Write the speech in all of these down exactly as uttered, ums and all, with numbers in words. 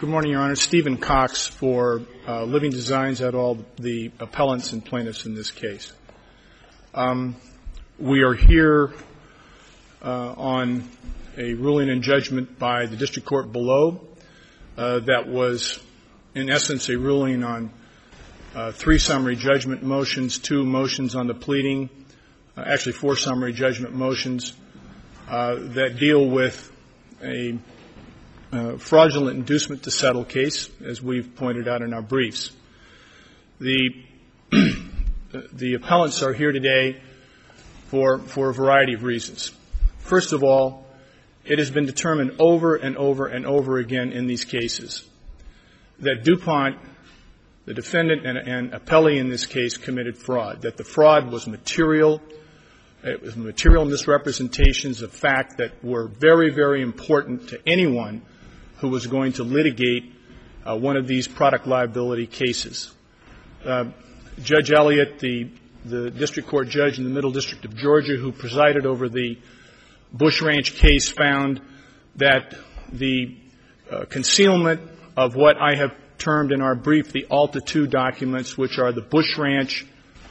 Good morning, Your Honor. Stephen Cox for uh, Living Designs et al., the appellants and plaintiffs in this case. Um, we are here uh, on a ruling and judgment by the district court below uh, that was, in essence, a ruling on uh, three summary judgment motions, two motions on the pleading, uh, actually four summary judgment motions uh, that deal with a Uh, fraudulent inducement to settle case, as we've pointed out in our briefs. The the appellants are here today for for a variety of reasons. First of all, it has been determined over and over and over again in these cases that DuPont, the defendant and, and appellee in this case, committed fraud, that the fraud was material. It was material misrepresentations of fact that were very, very important to anyone who was going to litigate uh, one of these product liability cases. Uh, Judge Elliott, the, the district court judge in the Middle District of Georgia who presided over the Bush Ranch case, found that the uh, concealment of what I have termed in our brief the Alta two documents, which are the Bush Ranch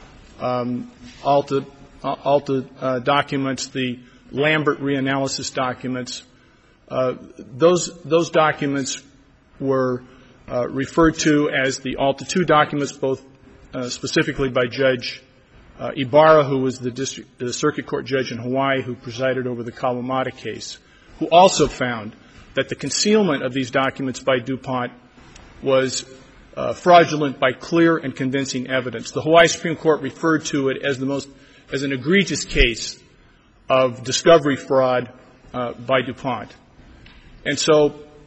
um, Alta, uh, Alta uh, documents, the Lambert reanalysis documents, Uh, those those documents were uh, referred to as the Alta two documents, both uh, specifically by Judge uh, Ibarra, who was the district, the circuit court judge in Hawaii who presided over the Kalamata case, who also found that the concealment of these documents by DuPont was uh, fraudulent by clear and convincing evidence. The Hawaii Supreme Court referred to it as the most as an egregious case of discovery fraud uh, by DuPont. And so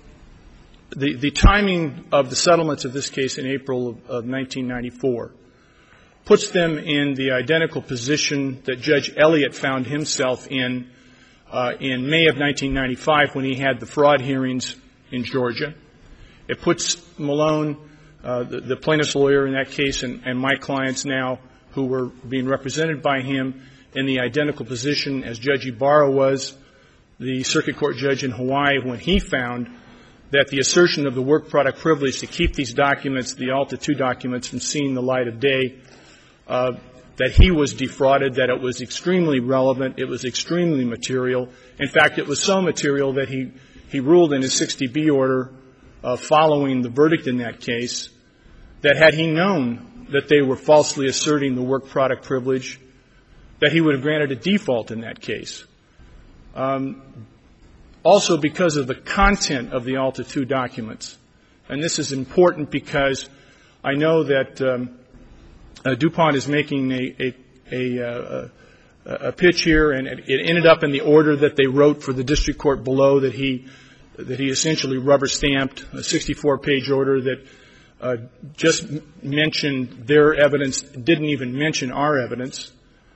the, the timing of the settlements of this case in April of, of nineteen ninety-four puts them in the identical position that Judge Elliott found himself in uh, in May of nineteen ninety-five when he had the fraud hearings in Georgia. It puts Malone, uh, the, the plaintiff's lawyer in that case, and, and my clients now who were being represented by him in the identical position as Judge Ibarra was, the circuit court judge in Hawaii, when he found that the assertion of the work product privilege to keep these documents, the Alta two documents, from seeing the light of day, uh, that he was defrauded, that it was extremely relevant, it was extremely material. In fact, it was so material that he, he ruled in his sixty B order uh, following the verdict in that case that had he known that they were falsely asserting the work product privilege, that he would have granted a default in that case. Um, also because of the content of the Alta two documents. And this is important because I know that um, uh, DuPont is making a, a, a, uh, a pitch here, and it, it ended up in the order that they wrote for the district court below that he that he essentially rubber-stamped, a sixty-four page order that uh, just mentioned their evidence, didn't even mention our evidence.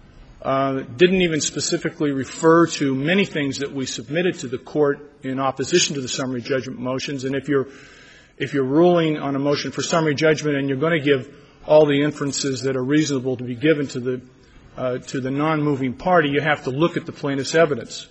Uh, didn't even specifically refer to many things that we submitted to the court in opposition to the summary judgment motions. And if you're, if you're ruling on a motion for summary judgment and you're going to give all the inferences that are reasonable to be given to the, uh, to the non-moving party, you have to look at the plaintiff's evidence.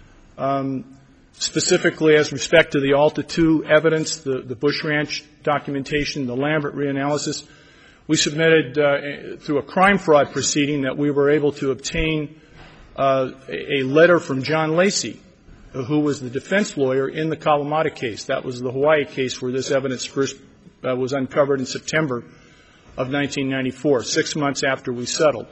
Um, specifically as respect to the Alta two evidence, the, the Bush Ranch documentation, the Lambert reanalysis, we submitted uh, through a crime fraud proceeding that we were able to obtain uh, a letter from John Lacey, who was the defense lawyer in the Kalamata case. That was the Hawaii case where this evidence first uh, was uncovered in September of nineteen ninety-four, six months after we settled.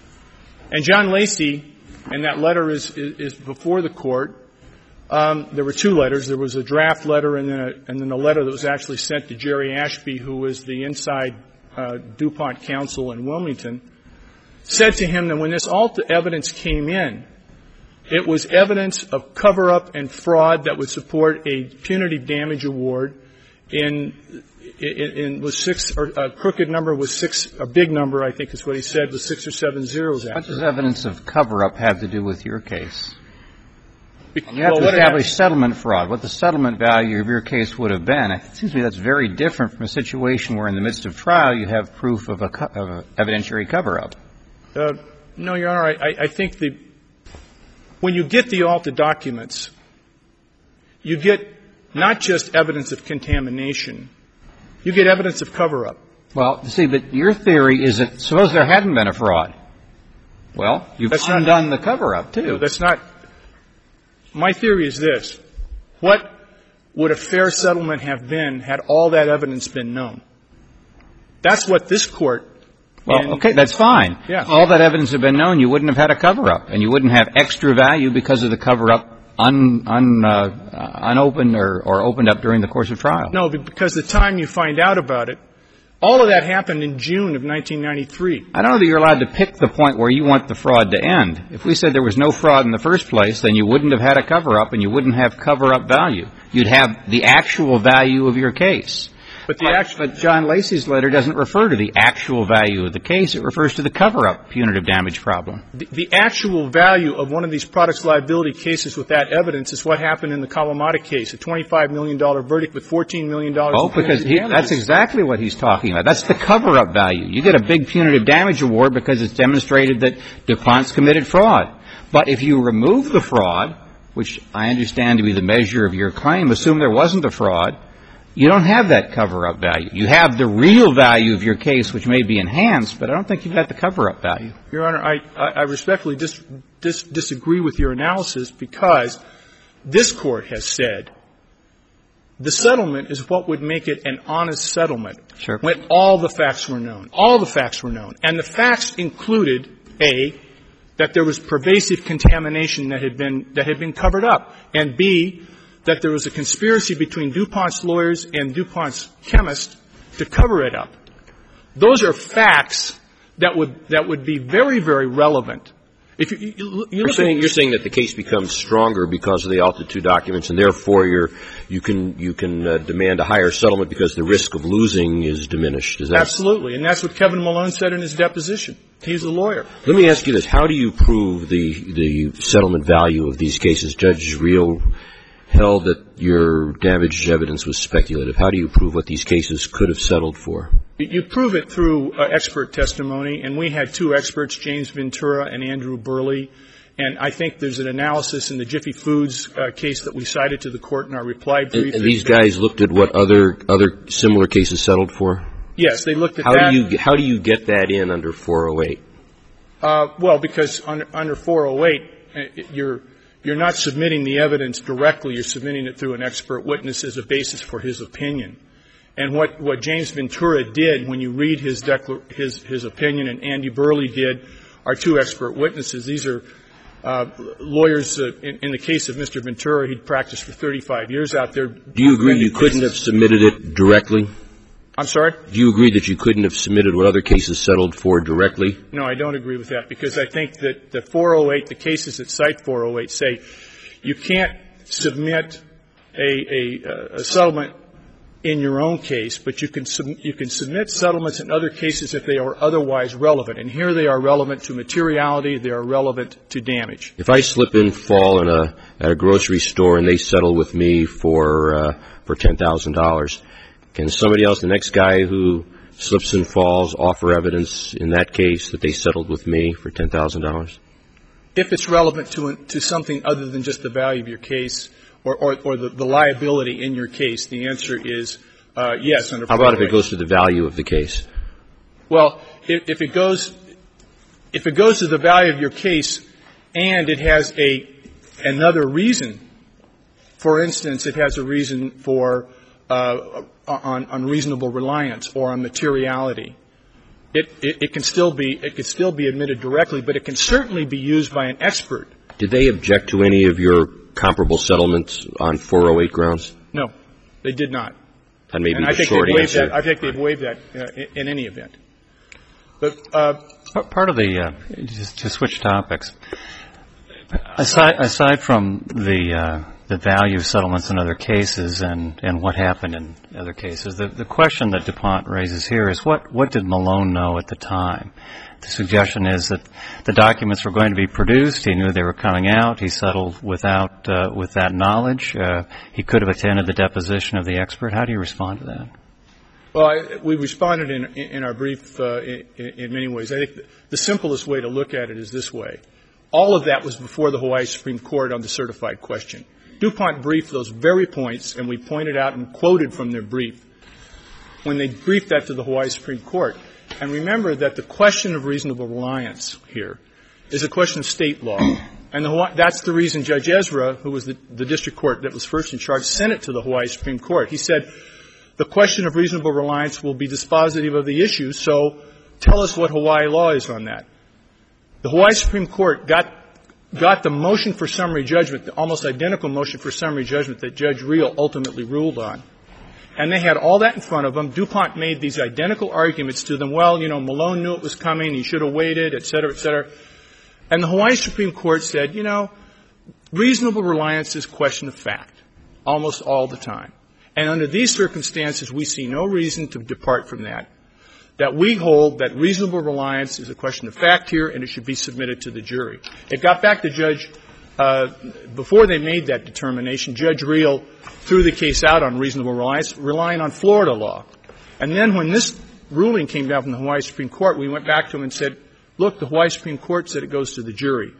And John Lacey, and that letter is, is, is before the court. Um, there were two letters. There was a draft letter and then a, and then a letter that was actually sent to Jerry Ashby, who was the inside Uh, DuPont counsel in Wilmington, said to him that when this Alta evidence came in, it was evidence of cover-up and fraud that would support a punitive damage award in, in, in was six, or a crooked number was six, a big number, I think is what he said, was six or seven zeros after. What does evidence of cover-up have to do with your case? Because, you have well, to establish settlement fraud. What the settlement value of your case would have been. It seems to me that's very different from a situation where in the midst of trial you have proof of a, co- of a evidentiary cover-up. Uh, no, Your Honor, I, I think the, when you get the Alta documents, you get not just evidence of contamination. You get evidence of cover-up. Well, see, but your theory is that suppose there hadn't been a fraud. Well, you've that's undone not, the cover-up, too. No, that's not – my theory is this. What would a fair settlement have been had all that evidence been known? That's what this Court – Well, okay, that's fine. Yeah. All that evidence had been known, you wouldn't have had a cover-up, and you wouldn't have extra value because of the cover-up un, un, uh, unopened or, or opened up during the course of trial. No, because the time you find out about it, all of that happened in June of nineteen ninety-three. I don't know that you're allowed to pick the point where you want the fraud to end. If we said there was no fraud in the first place, then you wouldn't have had a cover-up and you wouldn't have cover-up value. You'd have the actual value of your case. But, the but, actual, but John Lacey's letter doesn't refer to the actual value of the case. It refers to the cover-up punitive damage problem. The, the actual value of one of these products liability cases with that evidence is what happened in the Kalamata case, a twenty-five million dollars verdict with fourteen million dollars Oh, in because he, that's exactly what he's talking about. That's the cover-up value. You get a big punitive damage award because it's demonstrated that DuPont's committed fraud. But if you remove the fraud, which I understand to be the measure of your claim, assume there wasn't a fraud, you don't have that cover-up value. You have the real value of your case, which may be enhanced, but I don't think you've got the cover-up value. Your Honor, I, I respectfully dis, dis, disagree with your analysis because this Court has said the settlement is what would make it an honest settlement Sure. when all the facts were known. All the facts were known. And the facts included, A, that there was pervasive contamination that had been, that had been covered up, and B, that there was a conspiracy between DuPont's lawyers and DuPont's chemists to cover it up. Those are facts that would that would be very, very relevant. If you, you, you you're look saying at, you're saying that the case becomes stronger because of the Alta two documents, and therefore you're you can you can uh, demand a higher settlement because the risk of losing is diminished. Is that absolutely? And that's what Kevin Malone said in his deposition. He's a lawyer. Let me ask you this: how do you prove the the settlement value of these cases? Judge Rio held that your damaged evidence was speculative. How do you prove what these cases could have settled for? You prove it through uh, expert testimony, and we had two experts, James Ventura and Andrew Burley. And I think there's an analysis in the Jiffy Foods uh, case that we cited to the Court in our reply brief. And, and these guys looked at what other other similar cases settled for? Yes, they looked at how that. Do you, how do you get that in under four oh eight? Uh, well, because under, under four oh eight, uh, you're You're not submitting the evidence directly. You're submitting it through an expert witness as a basis for his opinion. And what, what James Ventura did, when you read his, declar- his, his opinion, and Andy Burley did, are two expert witnesses. These are uh, lawyers. Uh, in, in the case of Mister Ventura, he'd practiced for thirty-five years out there. Do you agree you couldn't have submitted it directly? I'm sorry? Do you agree that you couldn't have submitted what other cases settled for directly? No, I don't agree with that, because I think that the four oh eight, the cases that cite four oh eight say you can't submit a, a, a settlement in your own case, but you can, sub, you can submit settlements in other cases if they are otherwise relevant. And here they are relevant to materiality, they are relevant to damage. If I slip and fall in a, at a grocery store and they settle with me for, uh, for ten thousand dollars, can somebody else, the next guy who slips and falls, offer evidence in that case that they settled with me for ten thousand dollars? If it's relevant to to something other than just the value of your case or, or, or the, the liability in your case, the answer is uh, yes. Under How about if it goes to the value of the case? Well, if, if it goes if it goes to the value of your case and it has a another reason, for instance, it has a reason for uh, on unreasonable reliance or on materiality, It, it, it can still be it can still be admitted directly, but it can certainly be used by an expert. Did they object to any of your comparable settlements on four oh eight grounds? No, they did not. That may be and the I think short they've waived answer. that. I think they've waived that uh, in, in any event. But uh, part of the uh, just to switch topics. Aside aside from the uh, the value of settlements in other cases and, and what happened in other cases, the, the question that DuPont raises here is what, what did Malone know at the time? The suggestion is that the documents were going to be produced. He knew they were coming out. He settled without uh, with that knowledge. Uh, he could have attended the deposition of the expert. How do you respond to that? Well, I, we responded in, in our brief uh, in, in many ways. I think the simplest way to look at it is this way. All of that was before the Hawaii Supreme Court on the certified question. DuPont briefed those very points, and we pointed out and quoted from their brief when they briefed that to the Hawaii Supreme Court. And remember that the question of reasonable reliance here is a question of state law. And the Hawaii, that's the reason Judge Ezra, who was the, the district court that was first in charge, sent it to the Hawaii Supreme Court. He said, the question of reasonable reliance will be dispositive of the issue, so tell us what Hawaii law is on that. The Hawaii Supreme Court got got the motion for summary judgment, the almost identical motion for summary judgment that Judge Reel ultimately ruled on. And they had all that in front of them. DuPont made these identical arguments to them. Well, you know, Malone knew it was coming. He should have waited, et cetera, et cetera. And the Hawaii Supreme Court said, you know, reasonable reliance is a question of fact almost all the time. And under these circumstances, we see no reason to depart from that, that we hold that reasonable reliance is a question of fact here and it should be submitted to the jury. It got back to Judge, uh, before they made that determination, Judge Reel threw the case out on reasonable reliance, relying on Florida law. And then when this ruling came down from the Hawaii Supreme Court, we went back to him and said, look, the Hawaii Supreme Court said it goes to the jury.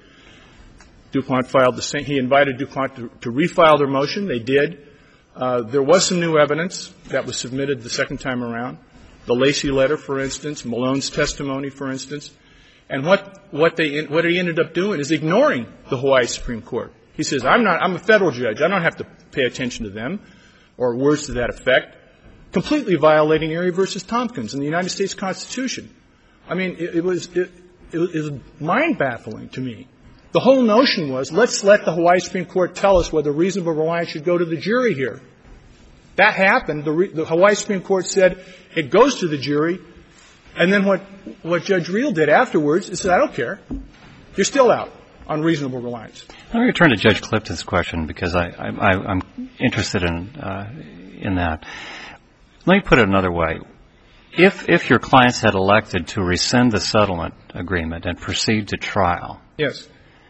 DuPont filed the same. He invited DuPont to, to refile their motion. They did. Uh, there was some new evidence that was submitted the second time around. The Lacey letter, for instance, Malone's testimony, for instance. And what, what they, what he ended up doing is ignoring the Hawaii Supreme Court. He says, I'm not, I'm a federal judge. I don't have to pay attention to them or words to that effect. Completely violating Erie versus Tompkins in the United States Constitution. I mean, it, it was, it, it was mind-baffling to me. The whole notion was, let's let the Hawaii Supreme Court tell us whether reasonable reliance should go to the jury here. That happened. The, re, the Hawaii Supreme Court said it goes to the jury. And then what, what Judge Reel did afterwards is said, I don't care. You're still out on reasonable reliance. Let me return to Judge Clifton's question because I, I, I'm interested in, uh, in that. Let me put it another way. If, if your clients had elected to rescind the settlement agreement and proceed to trial. Yes.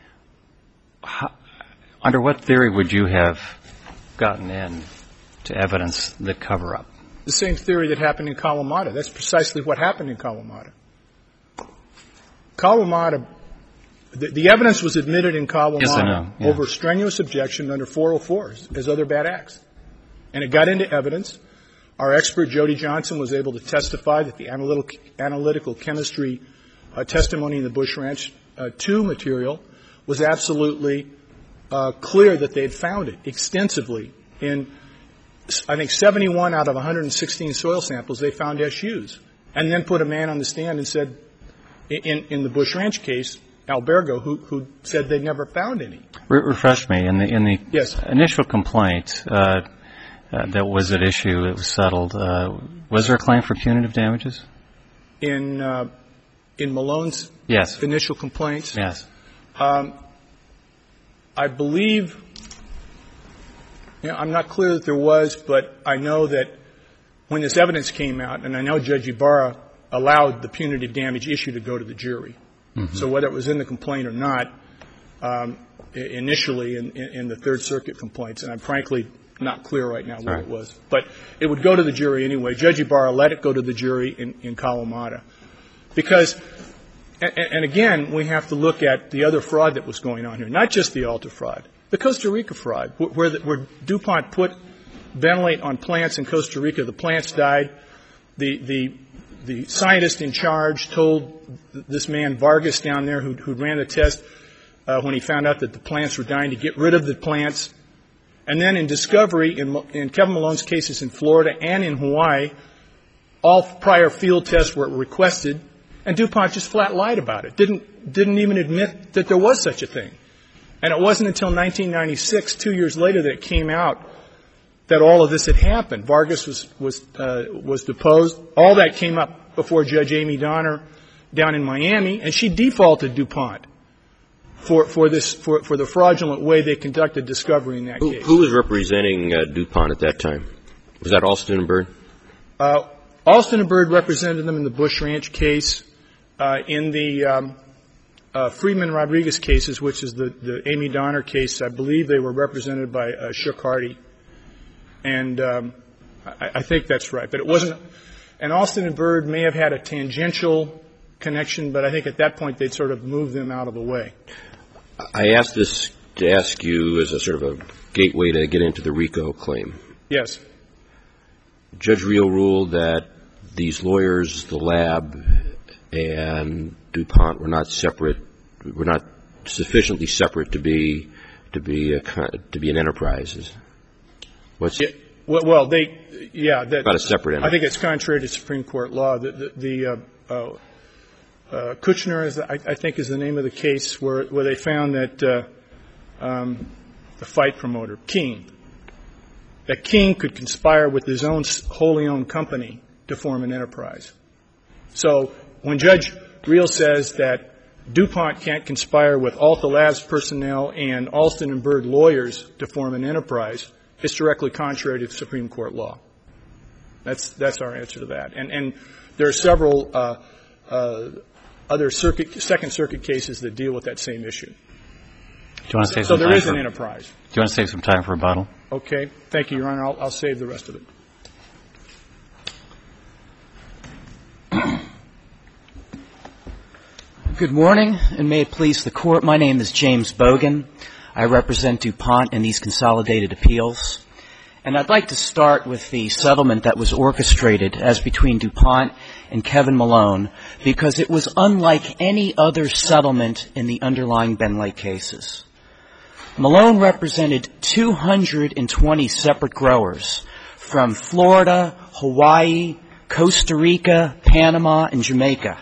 How, under what theory would you have gotten in to evidence the cover-up? The same theory that happened in Kalamata. That's precisely what happened in Kalamata. Kalamata, the, the evidence was admitted in Kalamata yes, I know. Yeah. over strenuous objection under four oh four as other bad acts. And it got into evidence. Our expert, Jody Johnson, was able to testify that the analytical, analytical chemistry uh, testimony in the Bush Ranch uh, two material was absolutely uh, clear that they had found it extensively. In, I think, seventy-one out of one hundred sixteen soil samples, they found S Us. And then put a man on the stand and said, in, in the Bush Ranch case, Albergo, who, who said they never found any. Re- refresh me. In the, in the yes. initial complaint uh, uh, that was at issue, it was settled, uh, was there a claim for punitive damages? In, uh, in Malone's yes. initial complaints? Yes. Um, I believe, you know, I'm not clear that there was, but I know that when this evidence came out, and I know Judge Ibarra allowed the punitive damage issue to go to the jury. Mm-hmm. So whether it was in the complaint or not, um, initially in, in, in the Third Circuit complaints, and I'm frankly not clear right now what right. it was, but it would go to the jury anyway. Judge Ibarra let it go to the jury in, in Kalamata. Because, and, and again, we have to look at the other fraud that was going on here, not just the Alta fraud, the Costa Rica fraud, where, the, where DuPont put ventilate on plants in Costa Rica. The plants died. The, the, the scientist in charge told this man Vargas down there who, who ran the test uh, when he found out that the plants were dying to get rid of the plants. And then in discovery, in, in Kevin Malone's cases in Florida and in Hawaii, all prior field tests were requested, and DuPont just flat lied about it. Didn't, didn't even admit that there was such a thing. And it wasn't until nineteen ninety-six, two years later, that it came out that all of this had happened. Vargas was, was, uh, was deposed. All that came up before Judge Amy Donner down in Miami, and she defaulted DuPont for, for this, for, for the fraudulent way they conducted discovery in that who, case. Who was representing uh, DuPont at that time? Was that Alston and Bird? Uh, Alston and Bird represented them in the Bush Ranch case. Uh, in the, um, uh, Friedman-Rodriguez cases, which is the, the Amy Donner case, I believe they were represented by, uh, Shook Hardy. And, um, I, I think that's right. But it wasn't, and Alston and Bird may have had a tangential connection, but I think at that point they'd sort of moved them out of the way. I asked this to ask you as a sort of a gateway to get into the RICO claim. Yes. Judge Reel ruled that these lawyers, the lab, and DuPont were not separate, were not sufficiently separate to be to be a, to be an enterprise. What's yeah, well, well, they, yeah, that, about a separate enterprise? I think it's contrary to Supreme Court law. The, the, the uh, uh, uh, Kushner, is, I, I think, is the name of the case where where they found that uh, um, the fight promoter King, that King could conspire with his own wholly owned company to form an enterprise. So when Judge Reel says that DuPont can't conspire with Alta Labs personnel and Alston and Bird lawyers to form an enterprise, it's directly contrary to Supreme Court law. That's that's our answer to that. And and there are several uh, uh, other circuit, Second Circuit cases that deal with that same issue. Do you want to save so some there time is for, an enterprise. Do you want to save some time for rebuttal? Okay. Thank you, Your Honor. I'll, I'll save the rest of it. Good morning, and may it please the Court. My name is James Bogan. I represent DuPont in these consolidated appeals. And I'd like to start with the settlement that was orchestrated as between DuPont and Kevin Malone, because it was unlike any other settlement in the underlying Ben Lake cases. Malone represented two hundred twenty separate growers from Florida, Hawaii, Costa Rica, Panama, and Jamaica.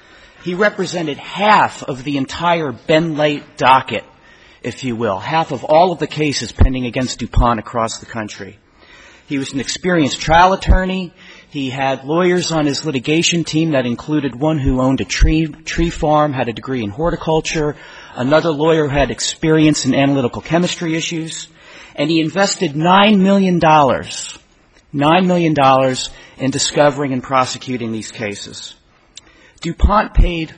He represented half of the entire Ben Lake docket, if you will, half of all of the cases pending against DuPont across the country. He was an experienced trial attorney. He had lawyers on his litigation team that included one who owned a tree, tree farm, had a degree in horticulture, another lawyer who had experience in analytical chemistry issues, and he invested nine million dollars, nine million dollars in discovering and prosecuting these cases. DuPont paid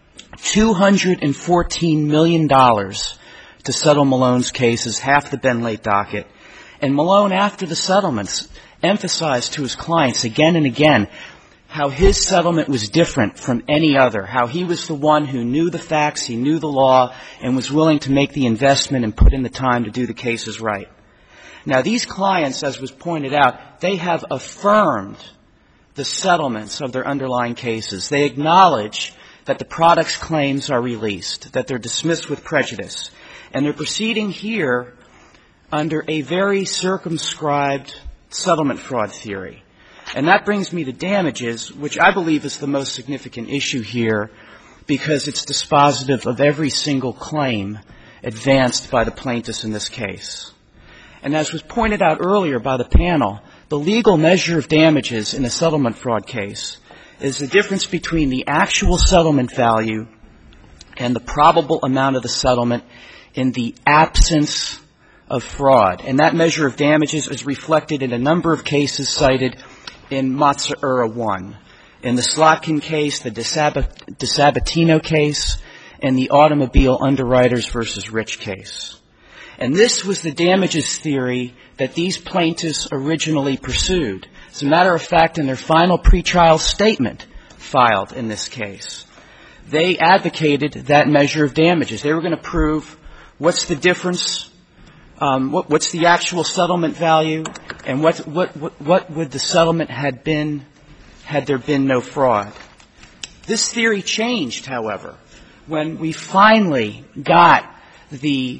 two hundred fourteen million dollars to settle Malone's cases, half the Ben Lake docket. And Malone, after the settlements, emphasized to his clients again and again how his settlement was different from any other, how he was the one who knew the facts, he knew the law, and was willing to make the investment and put in the time to do the cases right. Now, these clients, as was pointed out, they have affirmed the settlements of their underlying cases. They acknowledge that the product's claims are released, that they're dismissed with prejudice. And they're proceeding here under a very circumscribed settlement fraud theory. And that brings me to damages, which I believe is the most significant issue here because it's dispositive of every single claim advanced by the plaintiffs in this case. And as was pointed out earlier by the panel, the legal measure of damages in a settlement fraud case is the difference between the actual settlement value and the probable amount of the settlement in the absence of fraud. And that measure of damages is reflected in a number of cases cited in Matsuura one. In the Slotkin case, the DeSabat- DeSabatino case, and the Automobile Underwriters versus Rich case. And this was the damages theory that these plaintiffs originally pursued. As a matter of fact, in their final pretrial statement filed in this case, they advocated that measure of damages. They were going to prove what's the difference, um, what, what's the actual settlement value, and what, what, what, what would the settlement had been had there been no fraud. This theory changed, however, when we finally got the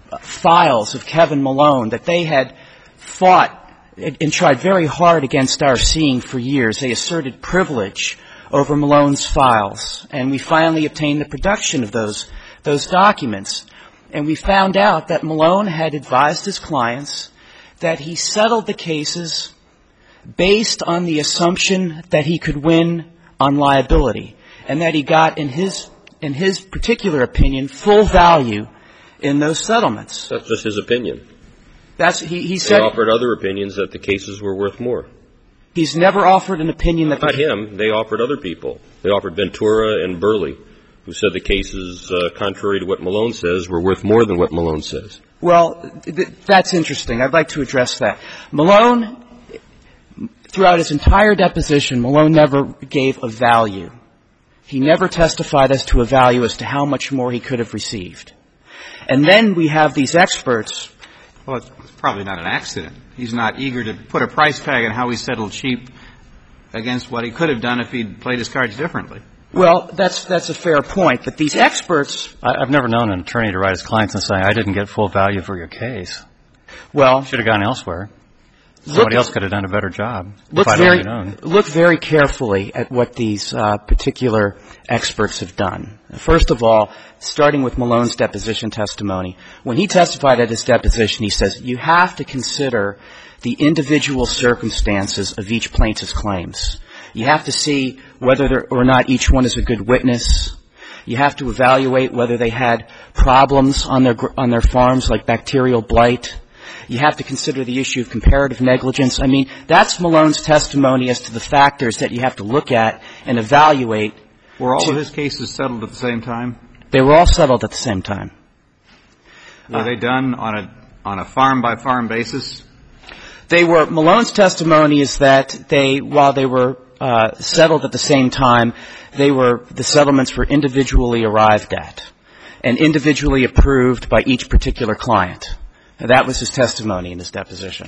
files of Kevin Malone that they had fought and tried very hard against our seeing for years. They asserted privilege over Malone's files, and we finally obtained the production of those those documents. And we found out that Malone had advised his clients that he settled the cases based on the assumption that he could win on liability, and that he got, in his in his particular opinion, full value in those settlements. That's just his opinion. That's he, he said. He offered other opinions that the cases were worth more. He's never offered an opinion that. Not the, him. They offered other people. They offered Ventura and Burley, who said the cases, uh, contrary to what Malone says, were worth more than what Malone says. Well, th- that's interesting. I'd like to address that. Malone, throughout his entire deposition, Malone never gave a value. He never testified as to a value as to how much more he could have received. And then we have these experts. Well, it's probably not an accident. He's not eager to put a price tag on how he settled cheap against what he could have done if he'd played his cards differently. Well, that's that's a fair point. But these experts. I, I've never known an attorney to write his clients and say, I didn't get full value for your case. Well, should have gone elsewhere. Somebody else could have done a better job. Look if I'd very, only known. look very carefully at what these uh, particular experts have done. First of all, starting with Malone's deposition testimony, when he testified at his deposition, he says, you have to consider the individual circumstances of each plaintiff's claims. You have to see whether or not each one is a good witness. You have to evaluate whether they had problems on their on their farms like bacterial blight. You have to consider the issue of comparative negligence. I mean, that's Malone's testimony as to the factors that you have to look at and evaluate. Were all to, of his cases settled at the same time? They were all settled at the same time. Were uh, they done on a on a farm-by-farm basis? They were. Malone's testimony is that they, while they were uh, settled at the same time, they were the settlements were individually arrived at and individually approved by each particular client. That was his testimony in his deposition.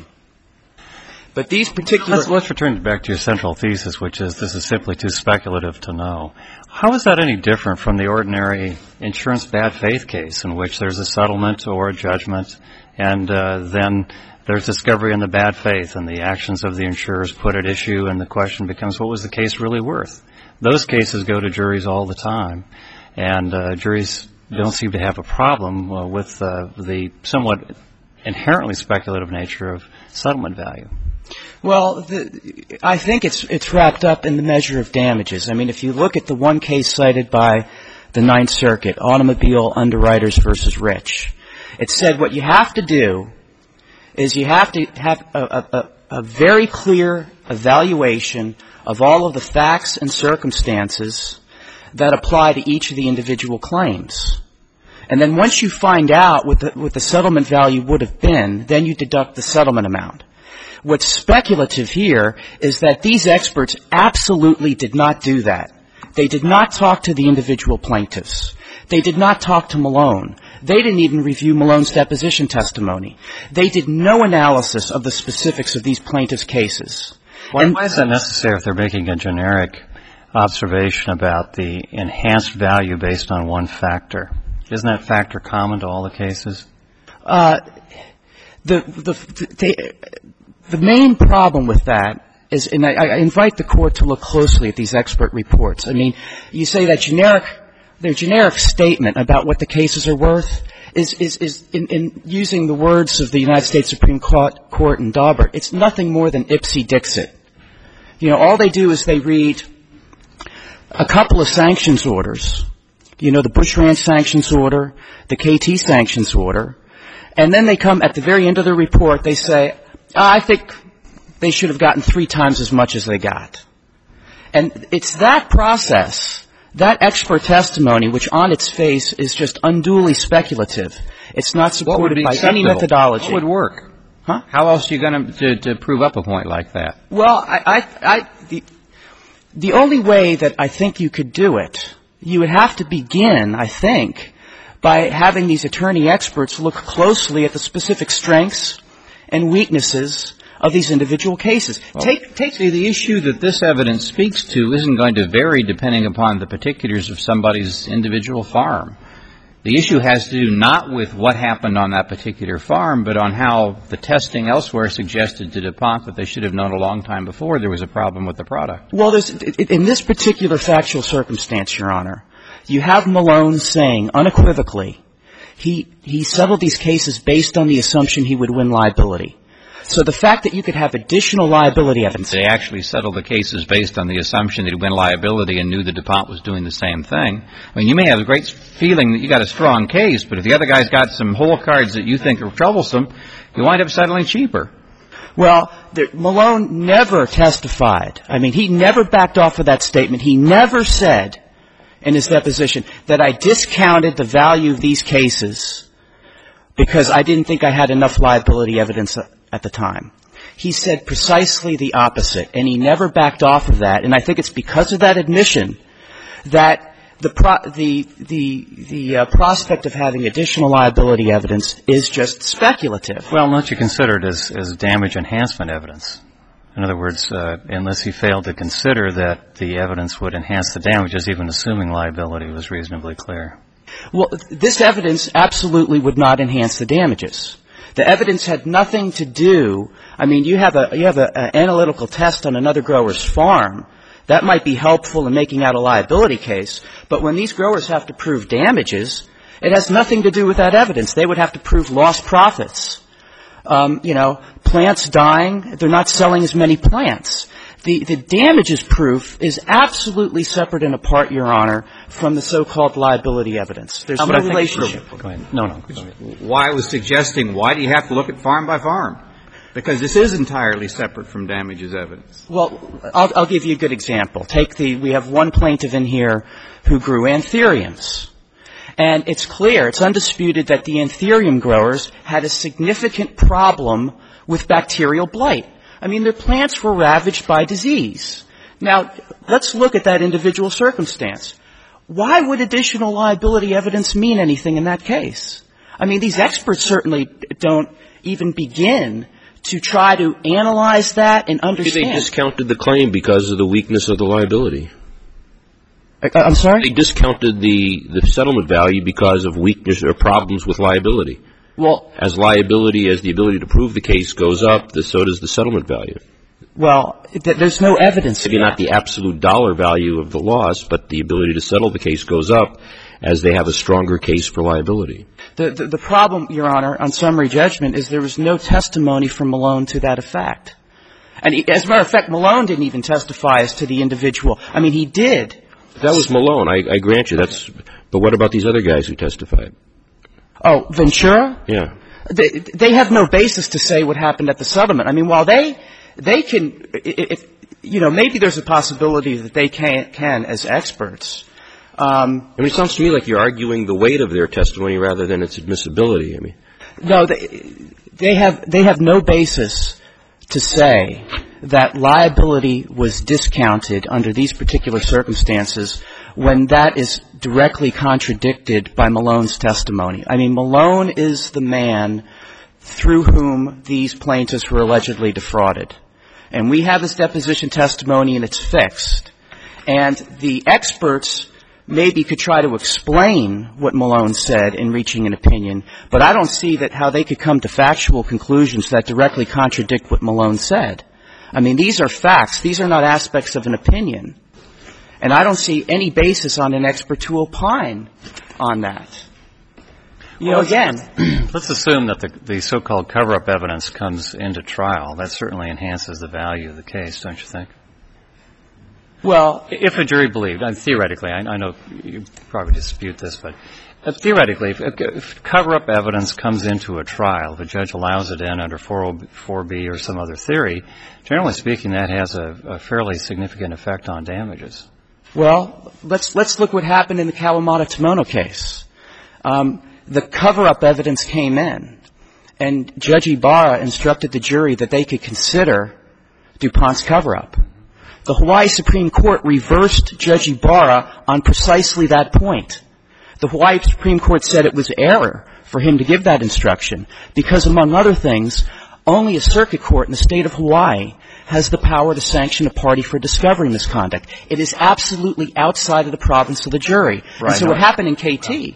But these particular... Let's, let's return back to your central thesis, which is this is simply too speculative to know. How is that any different from the ordinary insurance bad faith case in which there's a settlement or a judgment and uh, then there's discovery in the bad faith and the actions of the insurers put at issue and the question becomes what was the case really worth? Those cases go to juries all the time, and uh, juries don't seem to have a problem uh, with uh, the somewhat inherently speculative nature of settlement value. Well, the, I think it's it's wrapped up in the measure of damages. I mean, if you look at the one case cited by the Ninth Circuit, Automobile Underwriters versus Rich, it said what you have to do is you have to have a, a, a very clear evaluation of all of the facts and circumstances that apply to each of the individual claims. And then once you find out what the, what the settlement value would have been, then you deduct the settlement amount. What's speculative here is that these experts absolutely did not do that. They did not talk to the individual plaintiffs. They did not talk to Malone. They didn't even review Malone's deposition testimony. They did no analysis of the specifics of these plaintiffs' cases. Why, and, why is that necessary if they're making a generic observation about the enhanced value based on one factor? Isn't that factor common to all the cases? Uh, the, the, the, the main problem with that is, and I, I invite the Court to look closely at these expert reports. I mean, you say that generic, their generic statement about what the cases are worth is, is, is in, in using the words of the United States Supreme Court, Court in Daubert, it's nothing more than ipsy dixit. You know, all they do is they read a couple of sanctions orders, you know, the Bush Ranch sanctions order, the K T sanctions order, and then they come at the very end of the report, they say, oh, I think they should have gotten three times as much as they got. And it's that process, that expert testimony, which on its face is just unduly speculative. It's not supported by any methodology. What would work? Huh? How else are you going to, to prove up a point like that? Well, I, I, I the, the only way that I think you could do it, you would have to begin, I think, by having these attorney experts look closely at the specific strengths and weaknesses of these individual cases. Well, take, take see, the issue that this evidence speaks to isn't going to vary depending upon the particulars of somebody's individual farm. The issue has to do not with what happened on that particular farm, but on how the testing elsewhere suggested to DuPont that they should have known a long time before there was a problem with the product. Well, there's, in this particular factual circumstance, Your Honor, you have Malone saying unequivocally he, he settled these cases based on the assumption he would win liability. So the fact that you could have additional liability evidence. They actually settled the cases based on the assumption that he'd win liability and knew that DuPont was doing the same thing. I mean, you may have a great feeling that you got a strong case, but if the other guy's got some hole cards that you think are troublesome, you wind up settling cheaper. Well, there, Malone never testified. I mean, he never backed off of that statement. He never said in his deposition that I discounted the value of these cases because I didn't think I had enough liability evidence at the time. He said precisely the opposite, and he never backed off of that. And I think it's because of that admission that the pro- the the the uh, prospect of having additional liability evidence is just speculative. Well, don't you consider it as, as damage enhancement evidence? In other words, uh, unless he failed to consider that the evidence would enhance the damages, even assuming liability was reasonably clear. Well, this evidence absolutely would not enhance the damages. The evidence had nothing to do. I mean, you have a you have an analytical test on another grower's farm. That might be helpful in making out a liability case. But when these growers have to prove damages, it has nothing to do with that evidence. They would have to prove lost profits. Um, you know, plants dying, they're not selling as many plants. The, the damages proof is absolutely separate and apart, Your Honor, from the so-called liability evidence. There's no relationship. Go ahead. No, no. Why I was suggesting, why do you have to look at farm by farm? Because this is entirely separate from damages evidence. Well, I'll, I'll give you a good example. Take the, we have one plaintiff in here who grew anthuriums. And it's clear, it's undisputed that the anthurium growers had a significant problem with bacterial blight. I mean, their plants were ravaged by disease. Now, let's look at that individual circumstance. Why would additional liability evidence mean anything in that case? I mean, these experts certainly don't even begin to try to analyze that and understand. They discounted the claim because of the weakness of the liability. I'm sorry? They discounted the, the settlement value because of weakness or problems with liability. Well, as liability, as the ability to prove the case goes up, the, so does the settlement value. Well, th- there's no evidence Maybe of that. not the absolute dollar value of the loss, but the ability to settle the case goes up as they have a stronger case for liability. The, the, the problem, Your Honor, on summary judgment is there was no testimony from Malone to that effect. And he, as a matter of fact, Malone didn't even testify as to the individual. I mean, he did. That was Malone. I, I grant you. That's. But what about these other guys who testified? Oh, Ventura? Yeah. They, they have no basis to say what happened at the settlement. I mean, while they, they can, if, you know, maybe there's a possibility that they can, can as experts. Um, I mean, it sounds to me like you're arguing the weight of their testimony rather than its admissibility. I mean. No, they, they have, they have no basis to say that liability was discounted under these particular circumstances when that is directly contradicted by Malone's testimony. I mean, Malone is the man through whom these plaintiffs were allegedly defrauded. And we have his deposition testimony, and it's fixed. And the experts maybe could try to explain what Malone said in reaching an opinion, but I don't see that how they could come to factual conclusions that directly contradict what Malone said. I mean, these are facts. These are not aspects of an opinion. And I don't see any basis on an expert to opine on that. You well, know, again. Let's assume that the, the so-called cover-up evidence comes into trial. That certainly enhances the value of the case, don't you think? Well, if a jury believed, and theoretically, I, I know you probably dispute this, but uh, theoretically, if, if cover-up evidence comes into a trial, if a judge allows it in under four oh four B or some other theory, generally speaking, that has a, a fairly significant effect on damages. Well, let's let's look what happened in the Kawamoto-Tomono case. Um, the cover-up evidence came in, and Judge Ibarra instructed the jury that they could consider DuPont's cover-up. The Hawaii Supreme Court reversed Judge Ibarra on precisely that point. The Hawaii Supreme Court said it was error for him to give that instruction because, among other things, only a circuit court in the state of Hawaii has the power to sanction a party for discovery misconduct. It is absolutely outside of the province of the jury. Right. And so what happened in K T?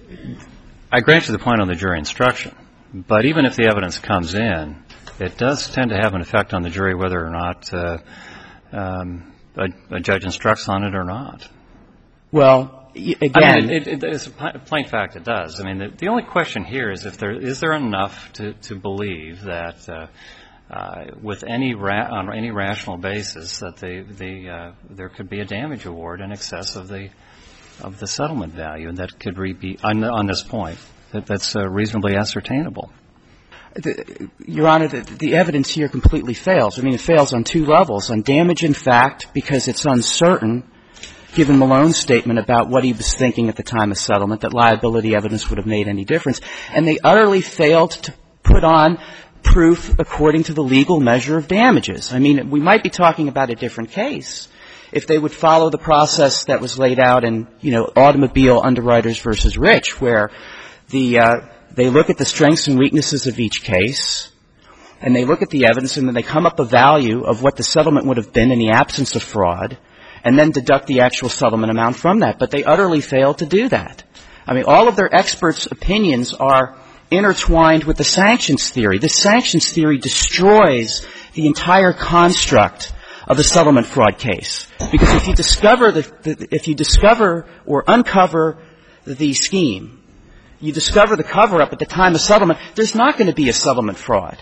I grant you the point on the jury instruction, but even if the evidence comes in, it does tend to have an effect on the jury whether or not uh, um, a, a judge instructs on it or not. Well, again, I mean, it, it, it's a plain fact it does. I mean, the, the only question here is if there is there enough to, to believe that uh, uh, with any ra- on any rational basis that the the uh, there could be a damage award in excess of the of the settlement value, and that could re- be on, on this point that that's uh, reasonably ascertainable. The, Your Honor, the, the evidence here completely fails. I mean, it fails on two levels. On damage in fact, because it's uncertain, given Malone's statement about what he was thinking at the time of settlement, that liability evidence would have made any difference. And they utterly failed to put on proof according to the legal measure of damages. I mean, we might be talking about a different case if they would follow the process that was laid out in, you know, Automobile Underwriters versus Rich, where the uh, they look at the strengths and weaknesses of each case, and they look at the evidence, and then they come up a value of what the settlement would have been in the absence of fraud, and then deduct the actual settlement amount from that. But they utterly failed to do that. I mean, all of their experts' opinions are intertwined with the sanctions theory. The sanctions theory destroys the entire construct of a settlement fraud case. Because if you discover the, the if you discover or uncover the scheme, you discover the cover-up at the time of settlement, there's not going to be a settlement fraud.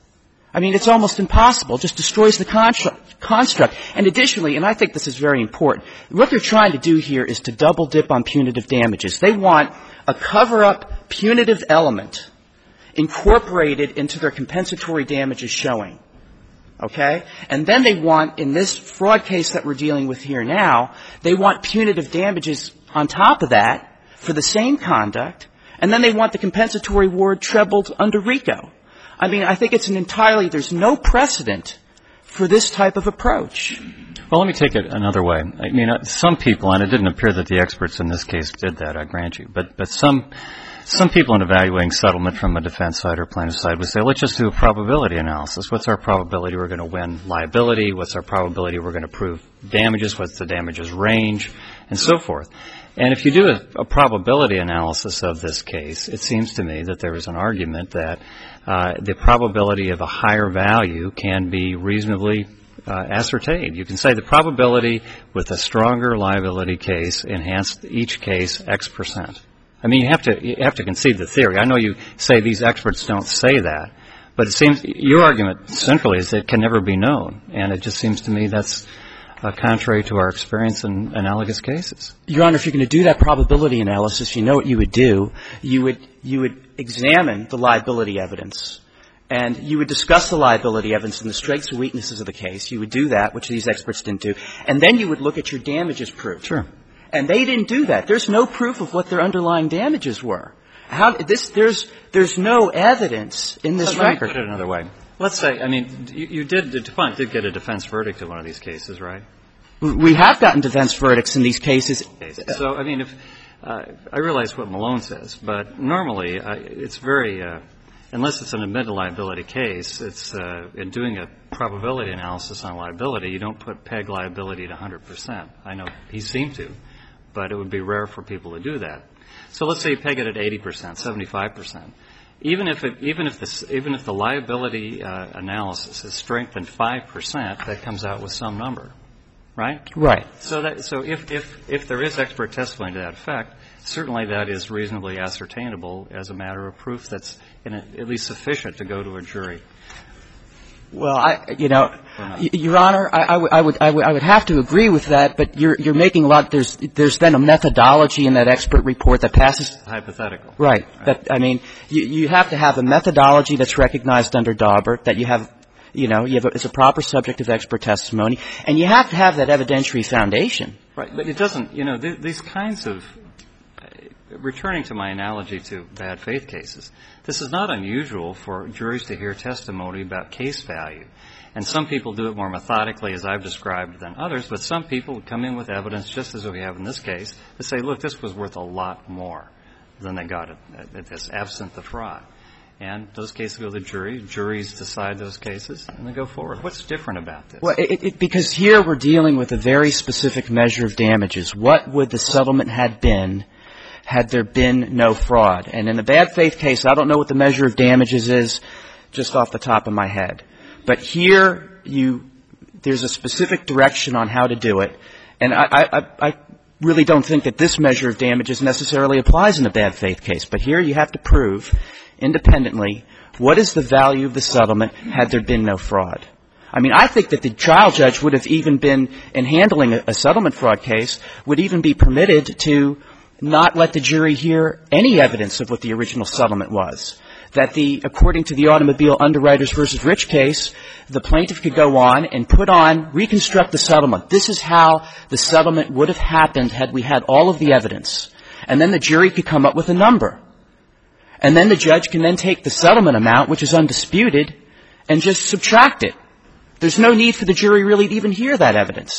I mean, it's almost impossible. It just destroys the construct, construct. And additionally, and I think this is very important, what they're trying to do here is to double dip on punitive damages. They want a cover-up punitive element incorporated into their compensatory damages showing. Okay? And then they want, in this fraud case that we're dealing with here now, they want punitive damages on top of that for the same conduct, and then they want the compensatory award trebled under RICO. I mean, I think it's an entirely, there's no precedent for this type of approach. Well, let me take it another way. I mean, uh, some people, and it didn't appear that the experts in this case did that, I grant you, but, but some, some people in evaluating settlement from a defense side or plaintiff side would say, let's just do a probability analysis. What's our probability we're going to win liability? What's our probability we're going to prove damages? What's the damages range? And so forth. And if you do a, a probability analysis of this case, it seems to me that there is an argument that uh, the probability of a higher value can be reasonably uh, ascertained. You can say the probability with a stronger liability case enhanced each case X percent. I mean, you have to you have to concede the theory. I know you say these experts don't say that, but it seems your argument centrally is that it can never be known, and it just seems to me that's Uh, contrary to our experience in analogous cases. Your Honor, if you're going to do that probability analysis, you know what you would do. You would, you would examine the liability evidence, and you would discuss the liability evidence and the strengths and weaknesses of the case. You would do that, which these experts didn't do. And then you would look at your damages proof. Sure. And they didn't do that. There's no proof of what their underlying damages were. How, this, there's, there's no evidence in this Let record. me put it another way. Let's say, I mean, you, you did, DuPont did get a defense verdict in one of these cases, right? We have gotten defense verdicts in these cases. So, I mean, if, uh, I realize what Malone says, but normally uh, it's very, uh, unless it's an admitted liability case, it's, uh, in doing a probability analysis on liability, you don't put peg liability at one hundred percent. I know he seemed to, but it would be rare for people to do that. So let's say you peg it at eighty percent, seventy-five percent. Even if it, even if this, even if the liability uh, analysis is strengthened five percent, that comes out with some number, right? Right. So that, so if, if, if there is expert testimony to that effect, certainly that is reasonably ascertainable as a matter of proof that's in a, at least sufficient to go to a jury. Well, I, you know, Your Honor, I, I, would, I would, I would, I would have to agree with that, but you're, you're making a lot. There's, there's then a methodology in that expert report that passes. Hypothetical. Right. right. That, I mean, you, you have to have a methodology that's recognized under Daubert, that you have, you know, you have a, it's a proper subject of expert testimony, and you have to have that evidentiary foundation. Right. But it doesn't, you know, th- these kinds of, returning to my analogy to bad faith cases, this is not unusual for juries to hear testimony about case value. And some people do it more methodically, as I've described, than others, but some people come in with evidence, just as we have in this case, to say, look, this was worth a lot more than they got at, at this, absent the fraud. And those cases go to the jury. Juries decide those cases, and they go forward. What's different about this? Well, it, it, because here we're dealing with a very specific measure of damages. What would the settlement have been had there been no fraud? And in the bad faith case, I don't know what the measure of damages is just off the top of my head. But here you, there's a specific direction on how to do it. And I, I, I really don't think that this measure of damages necessarily applies in a bad faith case. But here you have to prove independently what is the value of the settlement had there been no fraud. I mean, I think that the trial judge would have even been, in handling a, a settlement fraud case, would even be permitted to not let the jury hear any evidence of what the original settlement was. That the, according to the Automobile Underwriters versus Rich case, the plaintiff could go on and put on, reconstruct the settlement. This is how the settlement would have happened had we had all of the evidence. And then the jury could come up with a number. And then the judge can then take the settlement amount, which is undisputed, and just subtract it. There's no need for the jury really to even hear that evidence.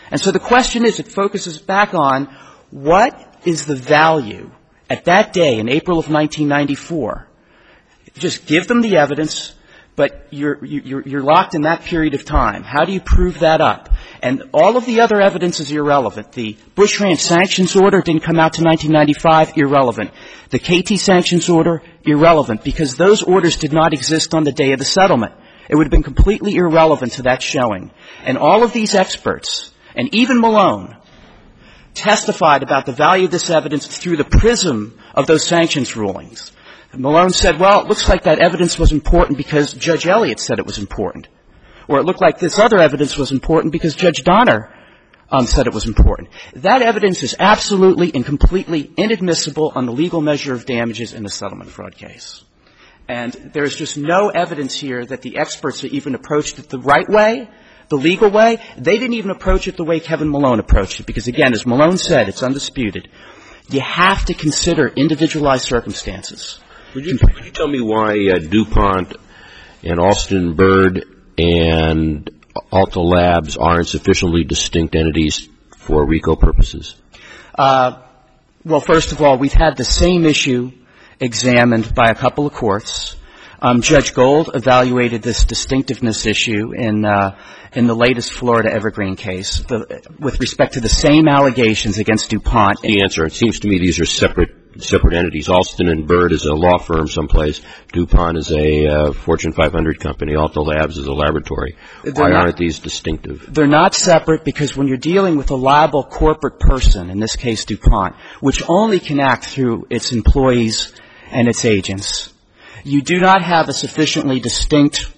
And so the question is, it focuses back on what is the value at that day in April of nineteen ninety-four. Just give them the evidence, but you're, you're, you're locked in that period of time. How do you prove that up? And all of the other evidence is irrelevant. The Bush Ranch sanctions order didn't come out to nineteen ninety-five, irrelevant. The K T sanctions order, irrelevant, because those orders did not exist on the day of the settlement. It would have been completely irrelevant to that showing. And all of these experts, and even Malone, testified about the value of this evidence through the prism of those sanctions rulings. Malone said, well, it looks like that evidence was important because Judge Elliott said it was important. Or it looked like this other evidence was important because Judge Donner um, said it was important. That evidence is absolutely and completely inadmissible on the legal measure of damages in a settlement fraud case. And there's just no evidence here that the experts even approached it the right way, the legal way. They didn't even approach it the way Kevin Malone approached it because, again, as Malone said, it's undisputed. You have to consider individualized circumstances. Would you, would you tell me why uh, DuPont and Alston Bird and Alta Labs aren't sufficiently distinct entities for RICO purposes? Uh, well, first of all, we've had the same issue examined by a couple of courts. Um, Judge Gold evaluated this distinctiveness issue in uh, in the latest Florida Evergreen case the, with respect to the same allegations against DuPont. The answer, it seems to me these are separate separate entities. Alston and Bird is a law firm someplace. DuPont is a uh, Fortune five hundred company. Alta Labs is a laboratory. They're Why not, aren't these distinctive? They're not separate because when you're dealing with a liable corporate person, in this case DuPont, which only can act through its employees and its agents, you do not have a sufficiently distinct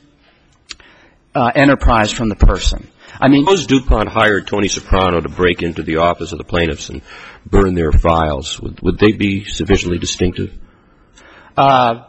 uh, enterprise from the person. I mean, suppose DuPont hired Tony Soprano to break into the office of the plaintiffs and burn their files. Would, would they be sufficiently distinctive? Uh,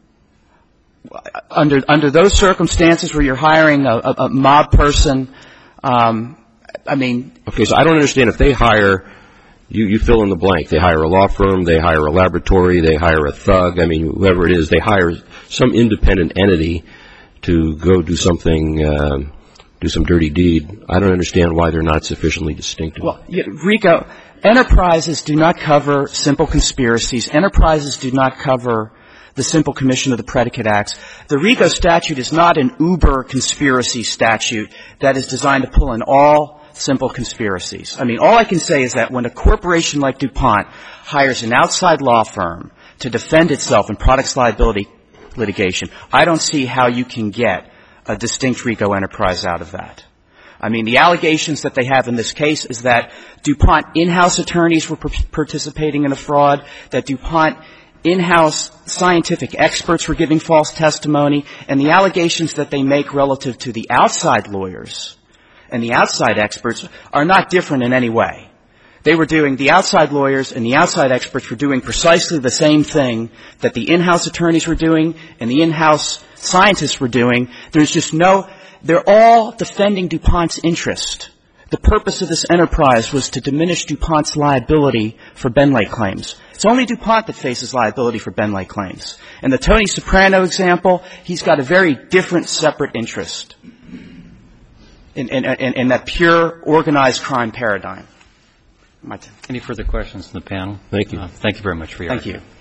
under under those circumstances where you're hiring a, a, a mob person, um, I mean. Okay, so I don't understand if they hire. You, you fill in the blank. They hire a law firm, they hire a laboratory, they hire a thug, I mean, whoever it is, they hire some independent entity to go do something, uh, do some dirty deed. I don't understand why they're not sufficiently distinctive. Well, yeah, RICO, enterprises do not cover simple conspiracies. Enterprises do not cover the simple commission of the predicate acts. The RICO statute is not an uber conspiracy statute that is designed to pull in all simple conspiracies. I mean, all I can say is that when a corporation like DuPont hires an outside law firm to defend itself in products liability litigation, I don't see how you can get a distinct RICO enterprise out of that. I mean, the allegations that they have in this case is that DuPont in-house attorneys were participating in a fraud, that DuPont in-house scientific experts were giving false testimony, and the allegations that they make relative to the outside lawyers and the outside experts are not different in any way. They were doing, the outside lawyers and the outside experts were doing precisely the same thing that the in-house attorneys were doing and the in-house scientists were doing. There's just no, they're all defending DuPont's interest. The purpose of this enterprise was to diminish DuPont's liability for Benlay claims. It's only DuPont that faces liability for Benlay claims. In the Tony Soprano example, he's got a very different, separate interest in, in, in, in that pure, organized crime paradigm. Any further questions from the panel? Thank you. Uh, thank you very much for your Thank you.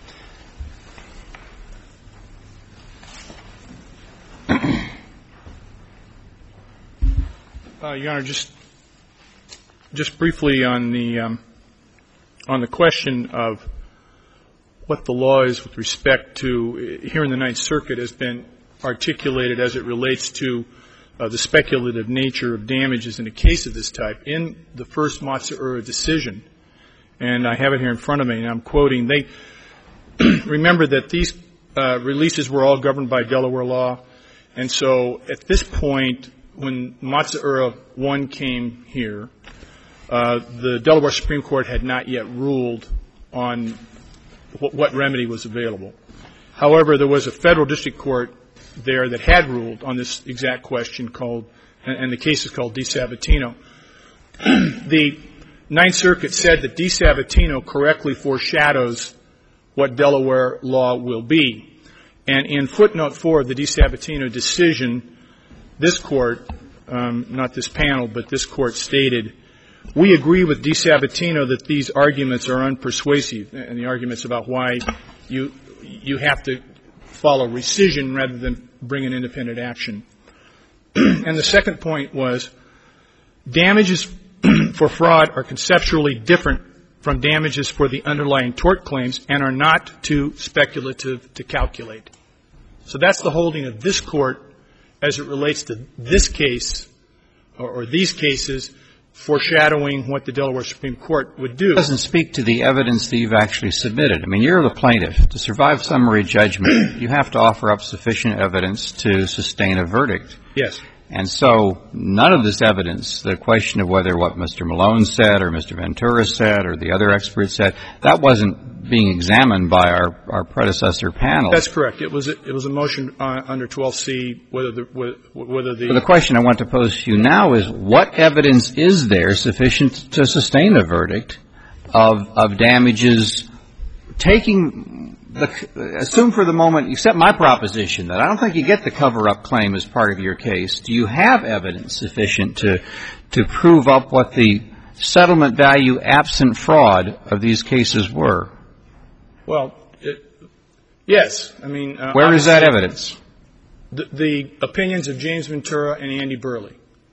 Uh, Your Honor, just just briefly on the um, on the question of what the law is with respect to, here in the Ninth Circuit has been articulated as it relates to uh, the speculative nature of damages in a case of this type. In the first Matsuura decision, and I have it here in front of me, and I'm quoting, they remember that these uh, releases were all governed by Delaware law, and so at this point, when Matsuura one came here, uh, the Delaware Supreme Court had not yet ruled on what, what remedy was available. However, there was a federal district court there that had ruled on this exact question called, and, and the case is called DiSabatino. The Ninth Circuit said that DiSabatino correctly foreshadows what Delaware law will be. And in footnote four of the DiSabatino decision, this court, um, not this panel, but this court stated, we agree with DiSabatino that these arguments are unpersuasive, and the arguments about why you you have to follow rescission rather than bring an independent action. And the second point was damages for fraud are conceptually different from damages for the underlying tort claims and are not too speculative to calculate. So that's the holding of this Court as it relates to this case or, or these cases, foreshadowing what the Delaware Supreme Court would do. It doesn't speak to the evidence that you've actually submitted. I mean, you're the plaintiff. To survive summary judgment, you have to offer up sufficient evidence to sustain a verdict. Yes. And so none of this evidence, the question of whether what Mister Malone said or Mister Ventura said or the other experts said, that wasn't being examined by our, our predecessor panel. That's correct. It was a, it was a motion uh, under twelve C whether the whether the. So the question I want to pose to you now is, what evidence is there sufficient to sustain a verdict of of damages taking the, assume for the moment, accept my proposition that I don't think you get the cover-up claim as part of your case. Do you have evidence sufficient to to prove up what the settlement value absent fraud of these cases were? Well, it, yes. I mean, uh, where is that evidence? The, the opinions of James Ventura and Andy Burley.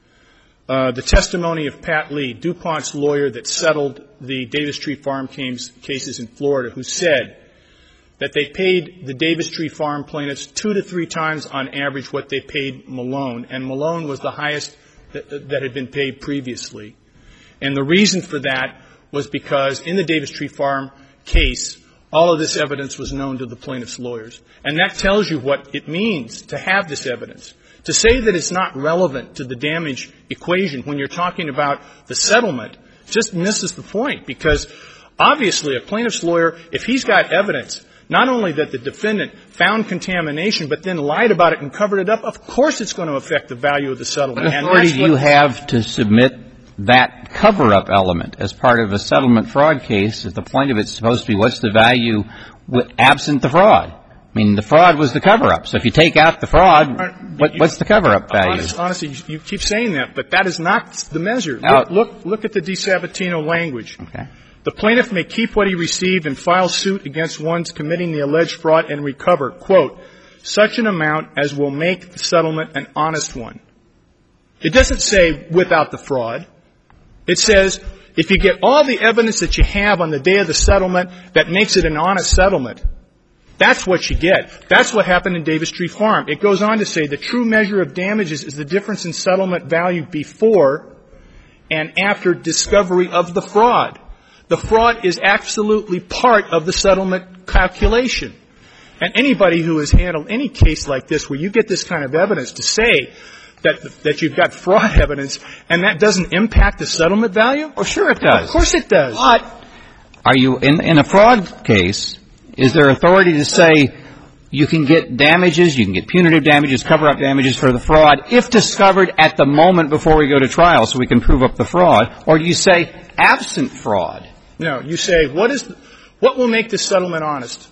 Uh, the testimony of Pat Lee, DuPont's lawyer that settled the Davis Tree Farm cases in Florida, who said that they paid the Davis Tree Farm plaintiffs two to three times on average what they paid Malone, and Malone was the highest that, that had been paid previously. And the reason for that was because in the Davis Tree Farm case, all of this evidence was known to the plaintiff's lawyers. And that tells you what it means to have this evidence. To say that it's not relevant to the damage equation when you're talking about the settlement just misses the point, because obviously a plaintiff's lawyer, if he's got evidence not only that the defendant found contamination but then lied about it and covered it up, of course it's going to affect the value of the settlement. What authority do you have to submit that cover-up element as part of a settlement fraud case if the point of it's supposed to be what's the value with, absent the fraud? I mean, the fraud was the cover-up. So if you take out the fraud, what, what's the cover-up value? Honest, honestly, you keep saying that, but that is not the measure. Look, look, look at the DiSabatino language. Okay. The plaintiff may keep what he received and file suit against ones committing the alleged fraud and recover, quote, such an amount as will make the settlement an honest one. It doesn't say without the fraud. It says if you get all the evidence that you have on the day of the settlement that makes it an honest settlement, that's what you get. That's what happened in Davis Tree Farm. It goes on to say the true measure of damages is the difference in settlement value before and after discovery of the fraud. The fraud is absolutely part of the settlement calculation. And anybody who has handled any case like this where you get this kind of evidence to say that that you've got fraud evidence and that doesn't impact the settlement value? Oh, sure it does. Of course it does. But are you, in, in a fraud case, is there authority to say you can get damages, you can get punitive damages, cover-up damages for the fraud if discovered at the moment before we go to trial so we can prove up the fraud? Or do you say absent fraud? No, you say what is the, what will make this settlement honest?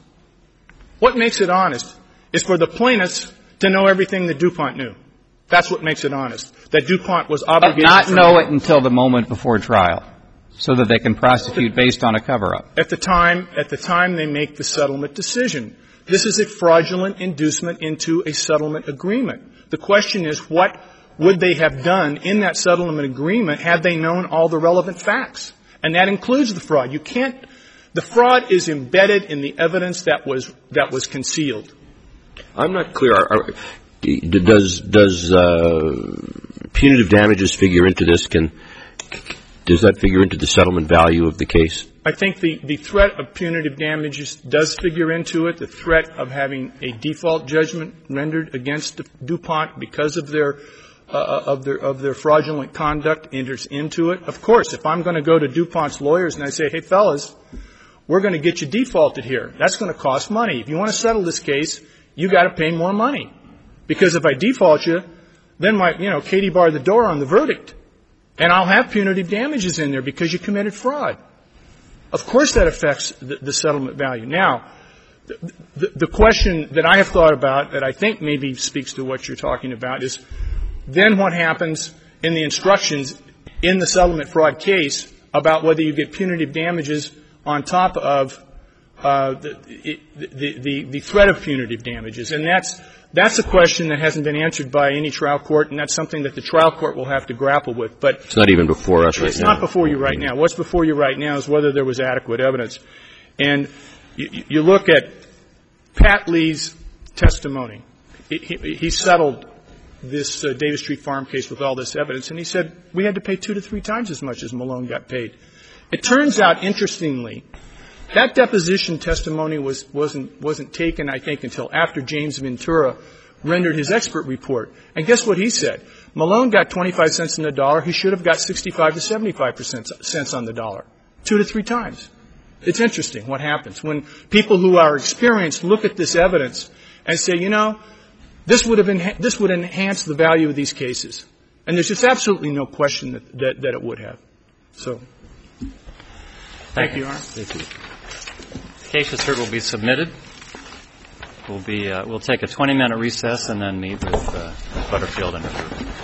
What makes it honest is for the plaintiffs to know everything that DuPont knew. That's what makes it honest. That DuPont was obligated but not to know it until the moment before trial, so that they can prosecute based on a cover-up. At the time, at the time they make the settlement decision. This is a fraudulent inducement into a settlement agreement. The question is, what would they have done in that settlement agreement had they known all the relevant facts? And that includes the fraud. You can't, the fraud is embedded in the evidence that was, that was concealed. I'm not clear. Are, are, does, does, uh, punitive damages figure into this? Can, does that figure into the settlement value of the case? I think the, the threat of punitive damages does figure into it. The threat of having a default judgment rendered against DuPont because of their Uh, of their of their fraudulent conduct enters into it. Of course, if I'm going to go to DuPont's lawyers and I say, hey, fellas, we're going to get you defaulted here, that's going to cost money. If you want to settle this case, you got to pay more money. Because if I default you, then my, you know, Katie barred the door on the verdict. And I'll have punitive damages in there because you committed fraud. Of course that affects the, the settlement value. Now, the, the, the question that I have thought about that I think maybe speaks to what you're talking about is, then what happens in the instructions? in the settlement fraud case about whether you get punitive damages on top of uh, the, the, the, the threat of punitive damages. And that's, that's a question that hasn't been answered by any trial court, and that's something that the trial court will have to grapple with. But it's not even before us right it's now. It's not before you right now. What's before you right now is whether there was adequate evidence. And you, you look at Pat Lee's testimony. He, he, he settled this uh, Davis Street Farm case with all this evidence, and he said we had to pay two to three times as much as Malone got paid. It turns out, interestingly, that deposition testimony was, wasn't, wasn't taken, I think, until after James Ventura rendered his expert report. And guess what he said? Malone got twenty-five cents on the dollar. He should have got sixty-five to seventy-five percent cents on the dollar, two to three times. It's interesting what happens when people who are experienced look at this evidence and say, you know, this would have enha- this would enhance the value of these cases. And there's just absolutely no question that, that, that it would have. So, thank you, Your Honor. Thank you. The case just heard will be submitted. We'll be uh, we'll take a twenty minute recess and then meet with uh, Butterfield and her group.